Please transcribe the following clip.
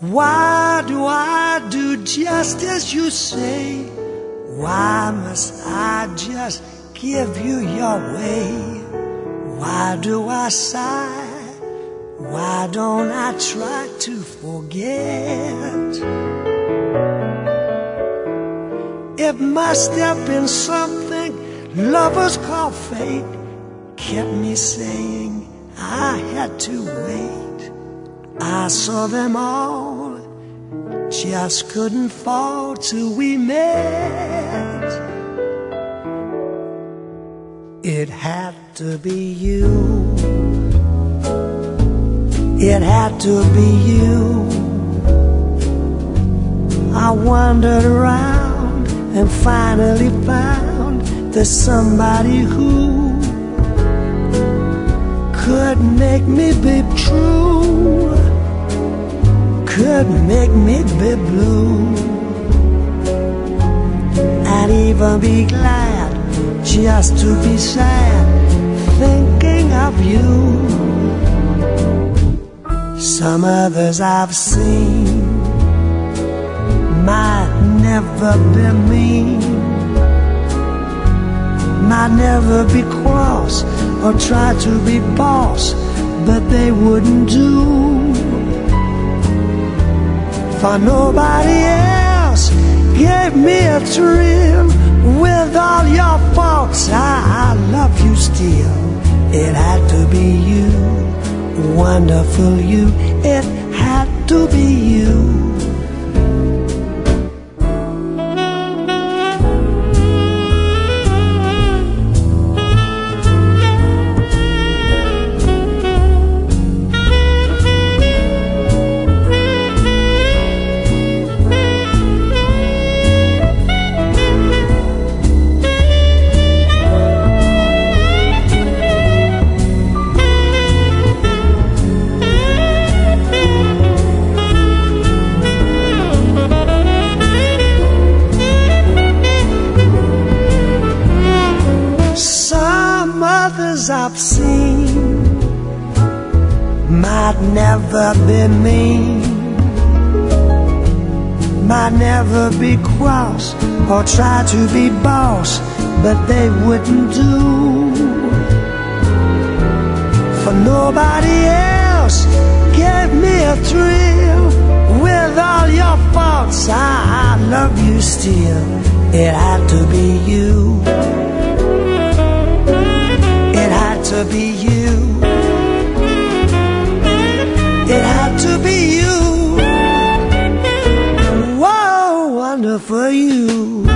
Why do I do just as you say? Why must I just give you your way? Why do I sigh? Why don't I try to forget? It must have been something lovers call fate, kept me saying I had to wait. I saw them all, just couldn't fall till we met. It had to be you. It had to be you. I wandered around and finally found there's somebody who could make me be true, could make me be blue, and even be glad just to be sad thinking of you. Some others I've seen might never be mean, might never be cross or try to be boss, but they wouldn't do for nobody else. Gave me a thrill. With all your faults, I love you still. It had to be you, wonderful you. It had to be you. I've seen might never be mean, might never be cross or try to be boss, but they wouldn't do for nobody else. Gave me a thrill. With all your faults, I love you still. It had to be you. It had to be you. It had to be you. Whoa, wonderful you.